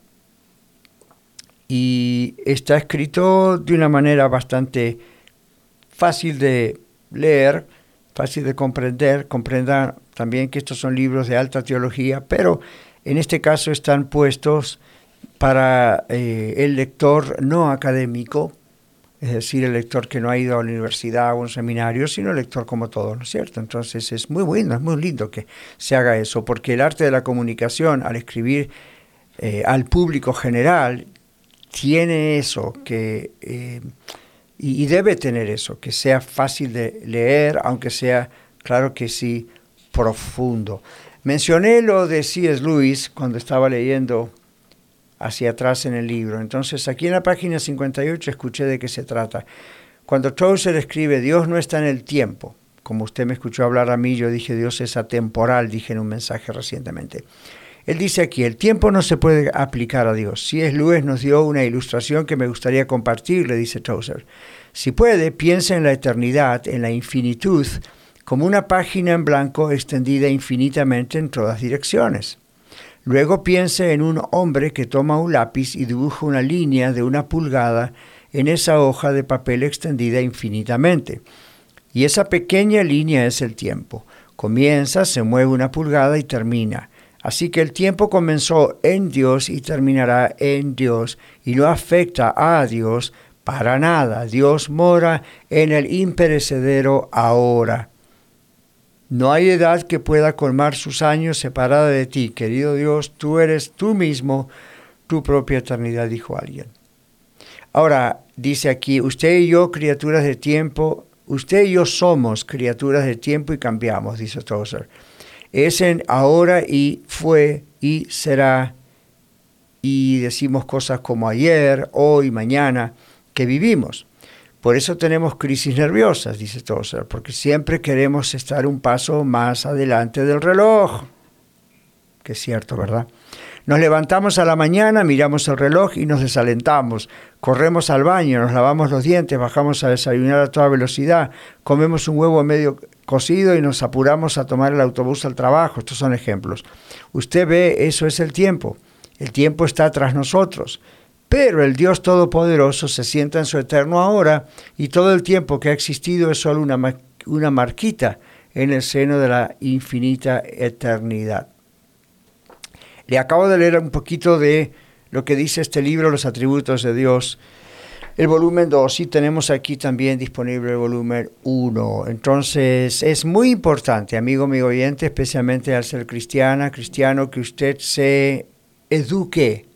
Speaker 2: Y está escrito de una manera bastante fácil de leer, fácil de comprender. Comprendan también que estos son libros de alta teología, pero en este caso están puestos para eh, el lector no académico, es decir, el lector que no ha ido a la universidad o a un seminario, sino el lector como todos, ¿no es cierto? Entonces es muy bueno, es muy lindo que se haga eso, porque el arte de la comunicación, al escribir eh, al público general, tiene eso, que eh, y, y debe tener eso, que sea fácil de leer, aunque sea, claro que sí, profundo. Mencioné lo de C S Lewis cuando estaba leyendo hacia atrás en el libro. Entonces, aquí en la página cincuenta y ocho escuché de qué se trata. Cuando Tozer escribe, Dios no está en el tiempo. Como usted me escuchó hablar a mí, yo dije, Dios es atemporal, dije en un mensaje recientemente. Él dice aquí, el tiempo no se puede aplicar a Dios. C S Lewis nos dio una ilustración que me gustaría compartir, le dice Tozer. Si puede, piensa en la eternidad, en la infinitud, como una página en blanco extendida infinitamente en todas direcciones. Luego piense en un hombre que toma un lápiz y dibuja una línea de una pulgada en esa hoja de papel extendida infinitamente. Y esa pequeña línea es el tiempo. Comienza, se mueve una pulgada y termina. Así que el tiempo comenzó en Dios y terminará en Dios y no afecta a Dios para nada. Dios mora en el imperecedero ahora. No hay edad que pueda colmar sus años separada de ti. Querido Dios, tú eres tú mismo, tu propia eternidad, dijo alguien. Ahora, dice aquí, usted y yo, criaturas de tiempo, usted y yo somos criaturas de tiempo y cambiamos, dice Tozer. Es en ahora y fue y será, y decimos cosas como ayer, hoy, mañana, que vivimos. Por eso tenemos crisis nerviosas, dice Tozer, porque siempre queremos estar un paso más adelante del reloj. Que es cierto, ¿verdad? Nos levantamos a la mañana, miramos el reloj y nos desalentamos. Corremos al baño, nos lavamos los dientes, bajamos a desayunar a toda velocidad, comemos un huevo medio cocido y nos apuramos a tomar el autobús al trabajo. Estos son ejemplos. Usted ve, eso es el tiempo. El tiempo está tras nosotros. Pero el Dios Todopoderoso se sienta en su eterno ahora y todo el tiempo que ha existido es solo una, una marquita en el seno de la infinita eternidad. Le acabo de leer un poquito de lo que dice este libro, Los Atributos de Dios, el volumen dos, y tenemos aquí también disponible el volumen uno. Entonces, es muy importante, amigo, amigo oyente, especialmente al ser cristiana, cristiano, que usted se eduque,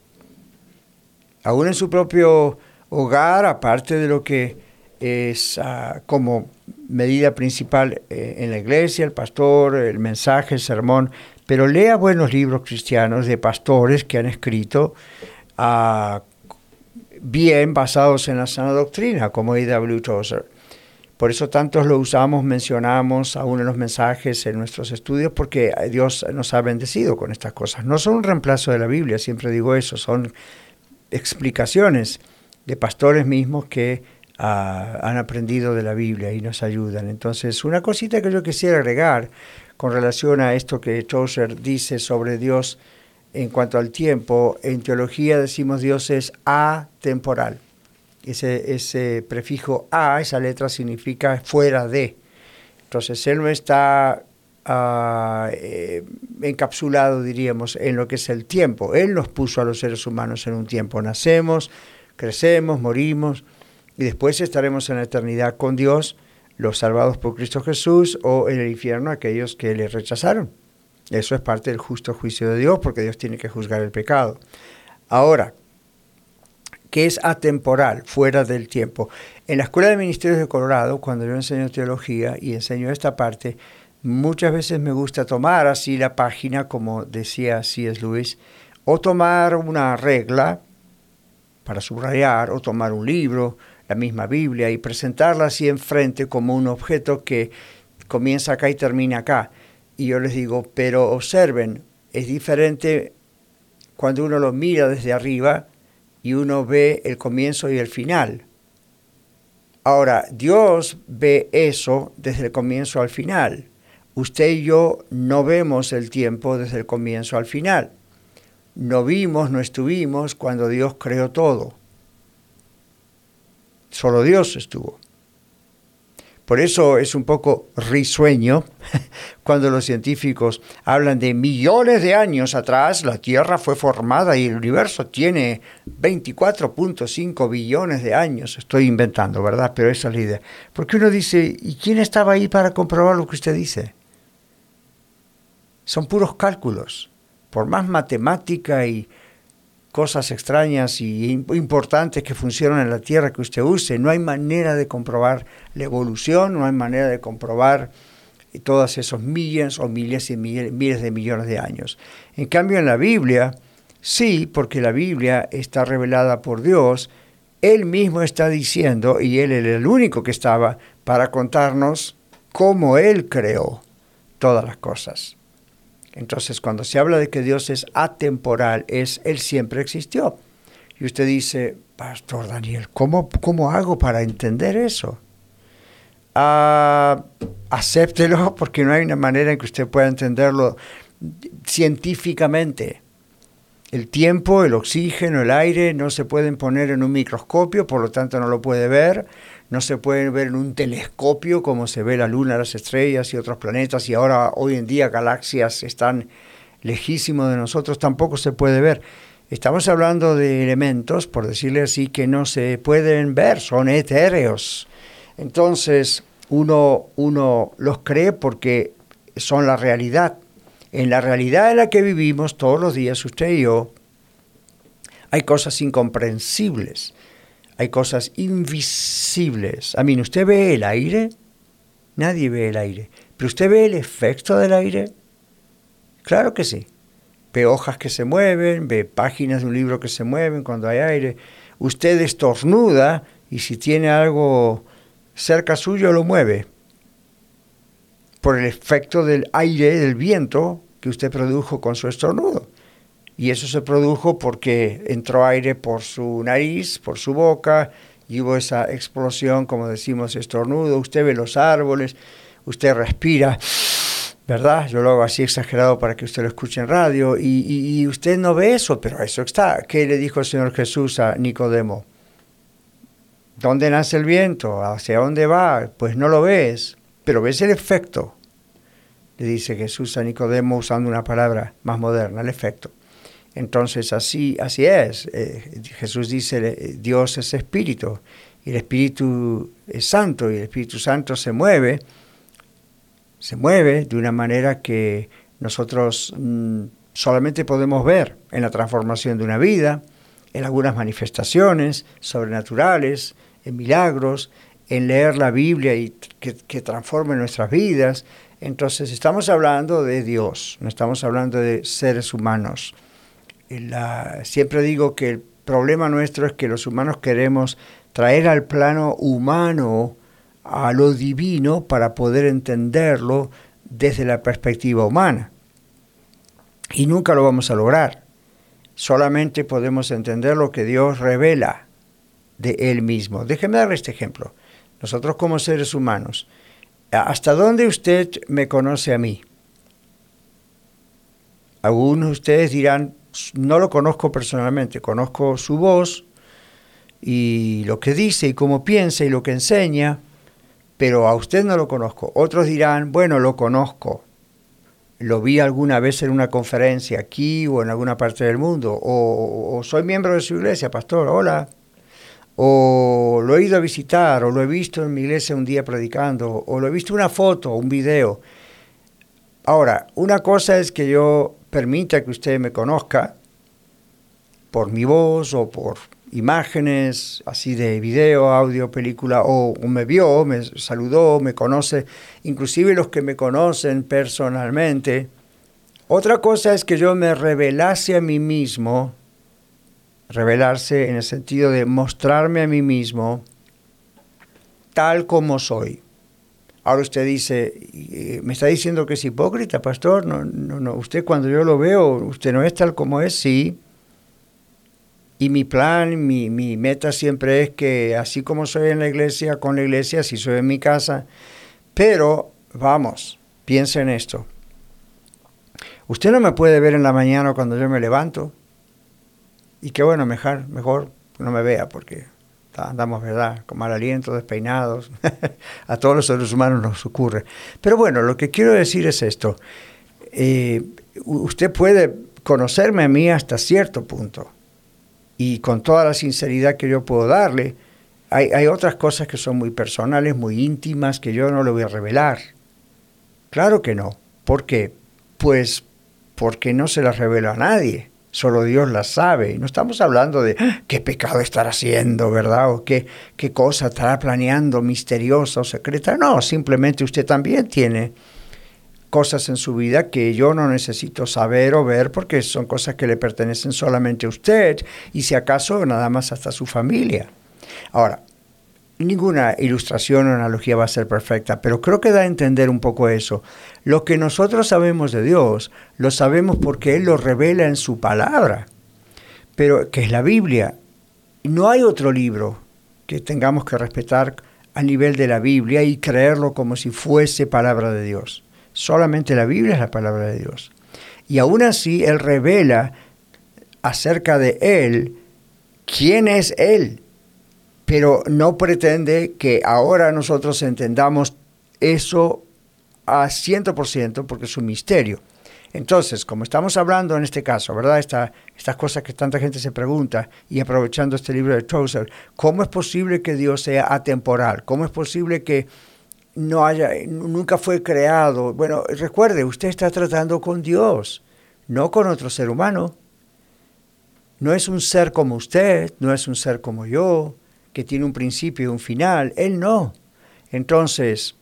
Speaker 2: aún en su propio hogar, aparte de lo que es uh, como medida principal eh, en la iglesia, el pastor, el mensaje, el sermón, pero lea buenos libros cristianos de pastores que han escrito uh, bien basados en la sana doctrina, como E W Tozer. Por eso tantos lo usamos, mencionamos aún en los mensajes, en nuestros estudios, porque Dios nos ha bendecido con estas cosas. No son un reemplazo de la Biblia, siempre digo eso, son explicaciones de pastores mismos que uh, han aprendido de la Biblia y nos ayudan. Entonces, una cosita que yo quisiera agregar con relación a esto que Tozer dice sobre Dios en cuanto al tiempo, en teología decimos Dios es atemporal. Ese, ese prefijo a, esa letra significa fuera de. Entonces, Él no está uh, eh, encapsulado, diríamos, en lo que es el tiempo. Él nos puso a los seres humanos en un tiempo. Nacemos, crecemos, morimos, y después estaremos en la eternidad con Dios, los salvados por Cristo Jesús, o en el infierno aquellos que le rechazaron. Eso es parte del justo juicio de Dios, porque Dios tiene que juzgar el pecado. Ahora, ¿qué es atemporal, fuera del tiempo? En la Escuela de Ministerios de Colorado, cuando yo enseño teología y enseño esta parte, muchas veces me gusta tomar así la página, como decía C S Lewis, o tomar una regla para subrayar, o tomar un libro, la misma Biblia, y presentarla así enfrente como un objeto que comienza acá y termina acá. Y yo les digo, pero observen, es diferente cuando uno lo mira desde arriba y uno ve el comienzo y el final. Ahora, Dios ve eso desde el comienzo al final. Usted y yo no vemos el tiempo desde el comienzo al final. No vimos, no estuvimos cuando Dios creó todo. Solo Dios estuvo. Por eso es un poco risueño cuando los científicos hablan de millones de años atrás, la Tierra fue formada y el universo tiene veinticuatro punto cinco billones de años. Estoy inventando, ¿verdad? Pero esa es la idea. Porque uno dice, ¿y quién estaba ahí para comprobar lo que usted dice? Son puros cálculos. Por más matemática y cosas extrañas y importantes que funcionan en la Tierra que usted use, no hay manera de comprobar la evolución, no hay manera de comprobar todos esos millones o miles y miles, miles de millones de años. En cambio, en la Biblia, sí, porque la Biblia está revelada por Dios, Él mismo está diciendo, y Él era el único que estaba para contarnos cómo Él creó todas las cosas. Entonces, cuando se habla de que Dios es atemporal, es Él siempre existió. Y usted dice, Pastor Daniel, ¿cómo, cómo hago para entender eso? Uh, acéptelo, porque no hay una manera en que usted pueda entenderlo científicamente. El tiempo, el oxígeno, el aire no se pueden poner en un microscopio, por lo tanto no lo puede ver. No se puede ver en un telescopio como se ve la luna, las estrellas y otros planetas, y ahora hoy en día galaxias están lejísimos de nosotros, tampoco se puede ver. Estamos hablando de elementos, por decirle así, que no se pueden ver, son etéreos. Entonces uno, uno los cree porque son la realidad. En la realidad en la que vivimos todos los días, usted y yo, hay cosas incomprensibles. Hay cosas invisibles. A mí, ¿usted ve el aire? Nadie ve el aire. ¿Pero usted ve el efecto del aire? Claro que sí. Ve hojas que se mueven, ve páginas de un libro que se mueven cuando hay aire. Usted estornuda y si tiene algo cerca suyo lo mueve. Por el efecto del aire, del viento que usted produjo con su estornudo. Y eso se produjo porque entró aire por su nariz, por su boca, y hubo esa explosión, como decimos, estornudo. Usted ve los árboles, usted respira, ¿verdad? Yo lo hago así exagerado para que usted lo escuche en radio, y, y, y usted no ve eso, pero eso está. ¿Qué le dijo el Señor Jesús a Nicodemo? ¿Dónde nace el viento? ¿Hacia dónde va? Pues no lo ves, pero ves el efecto. Le dice Jesús a Nicodemo usando una palabra más moderna, el efecto. Entonces así, así es. Eh, Jesús dice, Dios es espíritu, y el Espíritu es santo, y el Espíritu Santo se mueve, se mueve de una manera que nosotros mmm, solamente podemos ver en la transformación de una vida, en algunas manifestaciones sobrenaturales, en milagros, en leer la Biblia y que, que transforme nuestras vidas. Entonces estamos hablando de Dios, no estamos hablando de seres humanos. La, siempre digo que el problema nuestro es que los humanos queremos traer al plano humano a lo divino para poder entenderlo desde la perspectiva humana. Y nunca lo vamos a lograr. Solamente podemos entender lo que Dios revela de Él mismo. Déjeme darle este ejemplo. Nosotros como seres humanos, ¿hasta dónde usted me conoce a mí? Algunos de ustedes dirán, no lo conozco personalmente, conozco su voz y lo que dice y cómo piensa y lo que enseña, pero a usted no lo conozco. Otros dirán, bueno, lo conozco, lo vi alguna vez en una conferencia aquí o en alguna parte del mundo, o, o soy miembro de su iglesia, pastor, hola. o lo he ido a visitar, o lo he visto en mi iglesia un día predicando, o lo he visto una foto, un video. Ahora, una cosa es que yo permita que usted me conozca por mi voz o por imágenes así de video, audio, película, o, o me vio, me saludó, me conoce, inclusive los que me conocen personalmente. Otra cosa es que yo me revelase a mí mismo, revelarse en el sentido de mostrarme a mí mismo tal como soy. Ahora usted dice, ¿me está diciendo que es hipócrita, pastor? No, no, no. Usted cuando yo lo veo, usted no es tal como es, sí. Y mi plan, mi, mi meta siempre es que así como soy en la iglesia, con la iglesia, así soy en mi casa. Pero, vamos, piense en esto. Usted no me puede ver en la mañana cuando yo me levanto. Y qué bueno, mejor, mejor no me vea porque andamos, ¿verdad?, con mal aliento, despeinados. A todos los seres humanos nos ocurre. Pero bueno, lo que quiero decir es esto. Eh, usted puede conocerme a mí hasta cierto punto. Y con toda la sinceridad que yo puedo darle, hay, hay otras cosas que son muy personales, muy íntimas, que yo no le voy a revelar. Claro que no. ¿Por qué? Pues porque no se las revelo a nadie. Solo Dios las sabe. Y no estamos hablando de qué pecado estará haciendo, ¿verdad? O qué, qué cosa estará planeando misteriosa o secreta. No, simplemente usted también tiene cosas en su vida que yo no necesito saber o ver porque son cosas que le pertenecen solamente a usted y si acaso nada más hasta a su familia. Ahora, ninguna ilustración o analogía va a ser perfecta, pero creo que da a entender un poco eso. Lo que nosotros sabemos de Dios, lo sabemos porque Él lo revela en su palabra, pero que es la Biblia. No hay otro libro que tengamos que respetar a nivel de la Biblia y creerlo como si fuese palabra de Dios. Solamente la Biblia es la palabra de Dios. Y aún así Él revela acerca de Él quién es Él. Pero no pretende que ahora nosotros entendamos eso a cien por ciento porque es un misterio. Entonces, como estamos hablando en este caso, ¿verdad? Esta, estas cosas que tanta gente se pregunta y aprovechando este libro de Tozer, ¿cómo es posible que Dios sea atemporal? ¿Cómo es posible que no haya, nunca fue creado? Bueno, recuerde, usted está tratando con Dios, no con otro ser humano. No es un ser como usted, no es un ser como yo, que tiene un principio y un final. Él no. Entonces,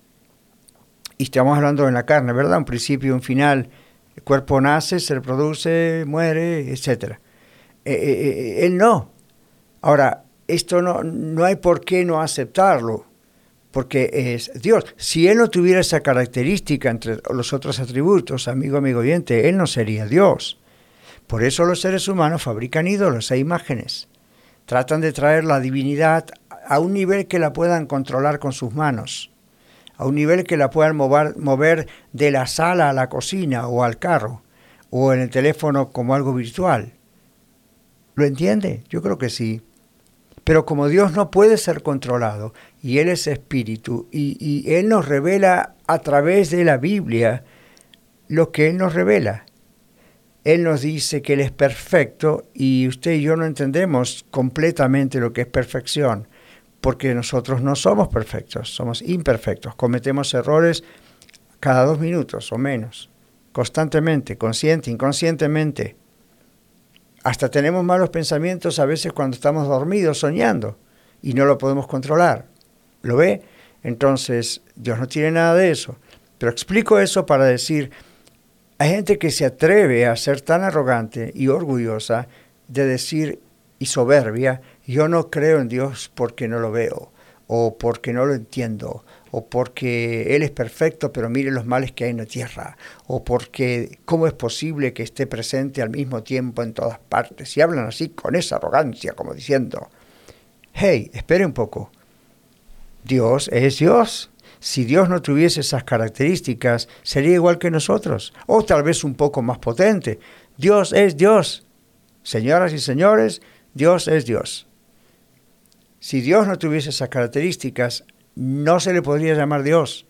Speaker 2: y estamos hablando en la carne, ¿verdad? Un principio y un final. El cuerpo nace, se reproduce, muere, etcétera. Eh, eh, él no. Ahora, esto no, no hay por qué no aceptarlo, porque es Dios. Si Él no tuviera esa característica entre los otros atributos, amigo, amigo oyente, Él no sería Dios. Por eso los seres humanos fabrican ídolos e imágenes. Tratan de traer la divinidad a un nivel que la puedan controlar con sus manos, a un nivel que la puedan mover, mover de la sala a la cocina o al carro, o en el teléfono como algo virtual. ¿Lo entiende? Yo creo que sí. Pero como Dios no puede ser controlado, y Él es espíritu, y, y Él nos revela a través de la Biblia lo que Él nos revela. Él nos dice que Él es perfecto y usted y yo no entendemos completamente lo que es perfección, porque nosotros no somos perfectos, somos imperfectos, cometemos errores cada dos minutos o menos, constantemente, consciente, inconscientemente. Hasta tenemos malos pensamientos a veces cuando estamos dormidos soñando y no lo podemos controlar. ¿Lo ve? Entonces, Dios no tiene nada de eso. Pero explico eso para decir, hay gente que se atreve a ser tan arrogante y orgullosa de decir, y soberbia, yo no creo en Dios porque no lo veo, o porque no lo entiendo, o porque Él es perfecto, pero mire los males que hay en la tierra, o porque cómo es posible que esté presente al mismo tiempo en todas partes. Y hablan así con esa arrogancia, como diciendo, hey, espere un poco, Dios es Dios. Si Dios no tuviese esas características, sería igual que nosotros, o tal vez un poco más potente. Dios es Dios. Señoras y señores, Dios es Dios. Si Dios no tuviese esas características, no se le podría llamar Dios.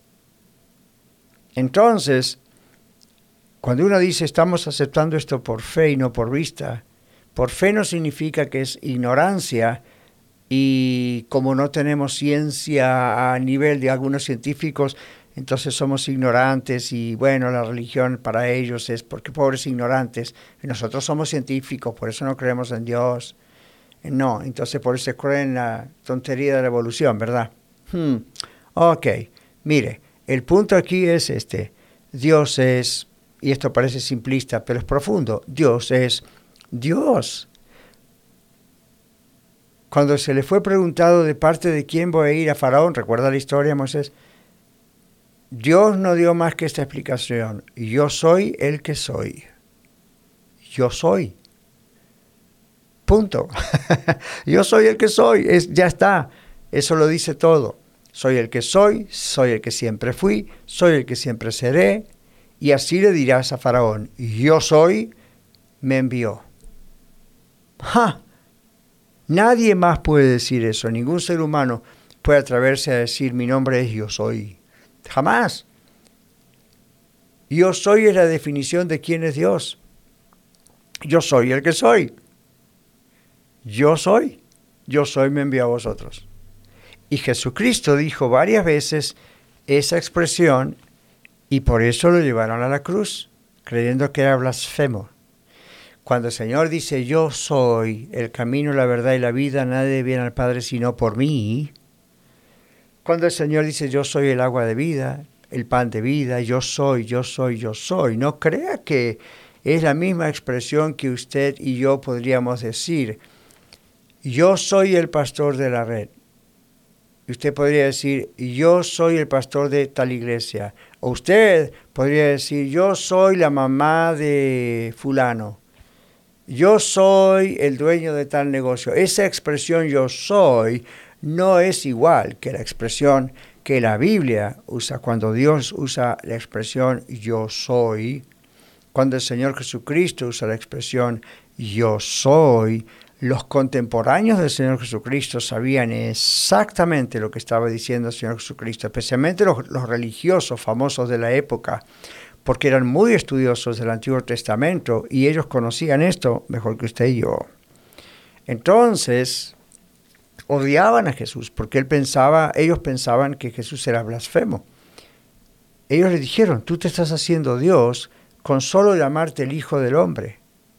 Speaker 2: Entonces, cuando uno dice estamos aceptando esto por fe y no por vista, por fe no significa que es ignorancia y como no tenemos ciencia a nivel de algunos científicos, entonces somos ignorantes y bueno, la religión para ellos es porque pobres ignorantes, y nosotros somos científicos, por eso no creemos en Dios. No, entonces por eso creen en la tontería de la evolución, ¿verdad? Hmm. Ok, mire, el punto aquí es este, Dios es, y esto parece simplista, pero es profundo, Dios es Dios. Cuando se le fue preguntado de parte de quién voy a ir a Faraón, ¿recuerda la historia, Moisés? Dios no dio más que esta explicación, yo soy el que soy, yo soy. Punto. Yo soy el que soy, es, ya está, eso lo dice todo. Soy el que soy, soy el que siempre fui, soy el que siempre seré, y así le dirás a Faraón, yo soy, me envió. ¡Ja! Nadie más puede decir eso, ningún ser humano puede atreverse a decir mi nombre es yo soy. Jamás. Yo soy es la definición de quién es Dios. Yo soy el que soy. Yo soy, yo soy me envió a vosotros. Y Jesucristo dijo varias veces esa expresión y por eso lo llevaron a la cruz, creyendo que era blasfemo. Cuando el Señor dice yo soy el camino, la verdad y la vida, nadie viene al Padre sino por mí. Cuando el Señor dice yo soy el agua de vida, el pan de vida, yo soy, yo soy, yo soy, no crea que es la misma expresión que usted y yo podríamos decir. Yo soy el pastor de la red. Y usted podría decir, yo soy el pastor de tal iglesia. O usted podría decir, yo soy la mamá de fulano. Yo soy el dueño de tal negocio. Esa expresión yo soy no es igual que la expresión que la Biblia usa. Cuando Dios usa la expresión yo soy, cuando el Señor Jesucristo usa la expresión yo soy, los contemporáneos del Señor Jesucristo sabían exactamente lo que estaba diciendo el Señor Jesucristo, especialmente los, los religiosos famosos de la época, porque eran muy estudiosos del Antiguo Testamento y ellos conocían esto mejor que usted y yo. Entonces, odiaban a Jesús porque él pensaba, ellos pensaban que Jesús era blasfemo. Ellos le dijeron, tú te estás haciendo Dios con solo llamarte el Hijo del Hombre.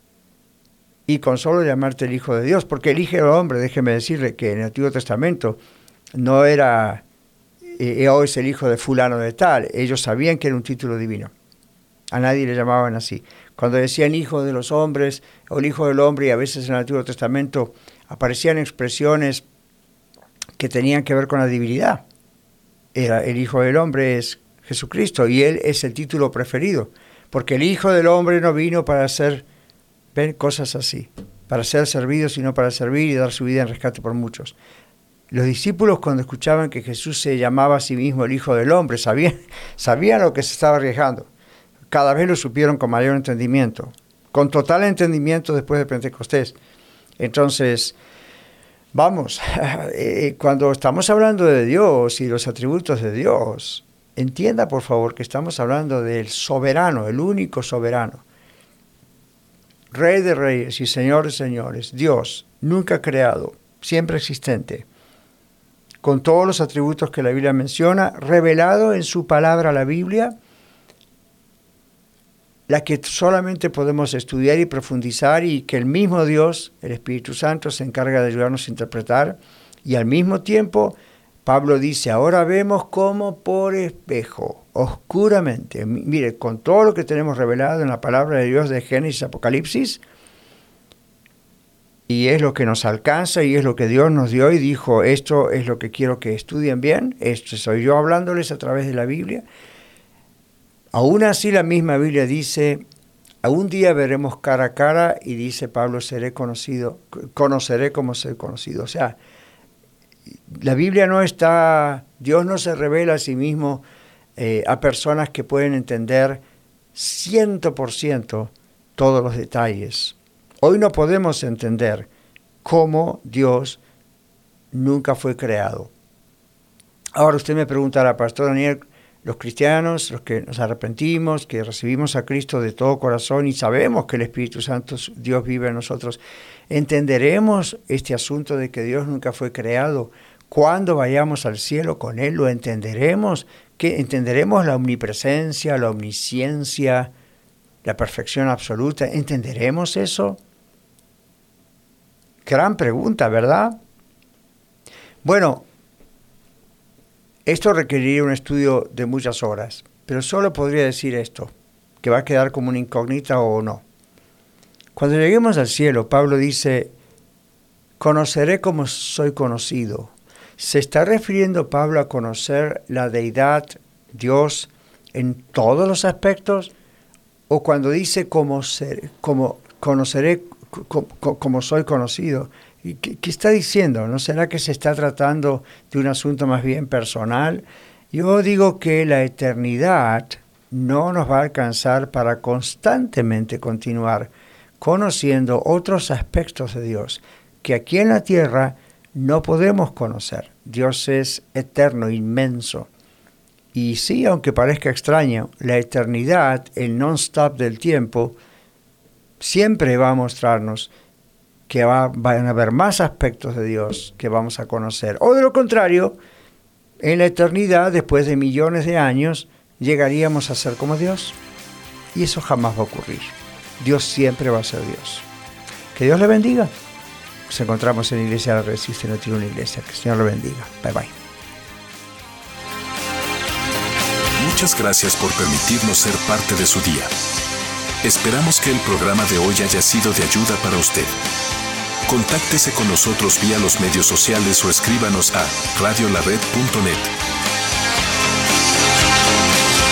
Speaker 2: Y con solo llamarte el Hijo de Dios, porque el Hijo del Hombre, déjeme decirle que en el Antiguo Testamento no era, eh, hoy es el hijo de fulano de tal, ellos sabían que era un título divino, a nadie le llamaban así. Cuando decían Hijo de los hombres o el Hijo del Hombre, y a veces en el Antiguo Testamento aparecían expresiones que tenían que ver con la divinidad. Era, el Hijo del Hombre es Jesucristo y Él es el título preferido, porque el Hijo del Hombre no vino para ser... Ven cosas así, para ser servidos y no para servir y dar su vida en rescate por muchos. Los discípulos cuando escuchaban que Jesús se llamaba a sí mismo el Hijo del Hombre, sabían, sabían lo que se estaba arriesgando. Cada vez lo supieron con mayor entendimiento, con total entendimiento después de Pentecostés. Entonces, vamos, eh, cuando estamos hablando de Dios y los atributos de Dios, entienda por favor que estamos hablando del soberano, el único soberano. Rey de reyes y Señor de señores, Dios, nunca creado, siempre existente, con todos los atributos que la Biblia menciona, revelado en su palabra, la Biblia, la que solamente podemos estudiar y profundizar y que el mismo Dios, el Espíritu Santo, se encarga de ayudarnos a interpretar. Y al mismo tiempo, Pablo dice, ahora vemos como por espejo, oscuramente. Mire, con todo lo que tenemos revelado en la palabra de Dios de Génesis, Apocalipsis, y es lo que nos alcanza y es lo que Dios nos dio y dijo, esto es lo que quiero que estudien bien, esto soy yo hablándoles a través de la Biblia. Aún así la misma Biblia dice, un día veremos cara a cara y dice Pablo, seré conocido, conoceré como soy conocido. O sea, la Biblia no está, Dios no se revela a sí mismo eh, a personas que pueden entender ciento por ciento todos los detalles. Hoy no podemos entender cómo Dios nunca fue creado. Ahora usted me preguntará, Pastor Daniel, los cristianos, los que nos arrepentimos, que recibimos a Cristo de todo corazón y sabemos que el Espíritu Santo, Dios vive en nosotros, entenderemos este asunto de que Dios nunca fue creado. Cuando vayamos al cielo con Él lo entenderemos, que entenderemos la omnipresencia, la omnisciencia, la perfección absoluta. ¿Entenderemos eso? Gran pregunta, ¿verdad? Bueno, esto requeriría un estudio de muchas horas, pero solo podría decir esto, que va a quedar como una incógnita o no. Cuando lleguemos al cielo, Pablo dice, conoceré como soy conocido. ¿Se está refiriendo Pablo a conocer la deidad, Dios, en todos los aspectos? ¿O cuando dice como, ser, como conoceré como, como soy conocido? ¿Qué, ¿Qué está diciendo? ¿No será que se está tratando de un asunto más bien personal? Yo digo que la eternidad no nos va a alcanzar para constantemente continuar conociendo otros aspectos de Dios que aquí en la tierra no podemos conocer. Dios es eterno, inmenso. Y sí, aunque parezca extraño, la eternidad, el non-stop del tiempo, siempre va a mostrarnos que va, van a haber más aspectos de Dios que vamos a conocer. O de lo contrario, en la eternidad, después de millones de años, llegaríamos a ser como Dios. Y eso jamás va a ocurrir. Dios siempre va a ser Dios. Que Dios le bendiga. Nos encontramos en la Iglesia de la Red. Si usted no tiene una iglesia, que el Señor le bendiga. Bye bye.
Speaker 1: Muchas gracias por permitirnos ser parte de su día. Esperamos que el programa de hoy haya sido de ayuda para usted. Contáctese con nosotros vía los medios sociales o escríbanos a radio la red punto net.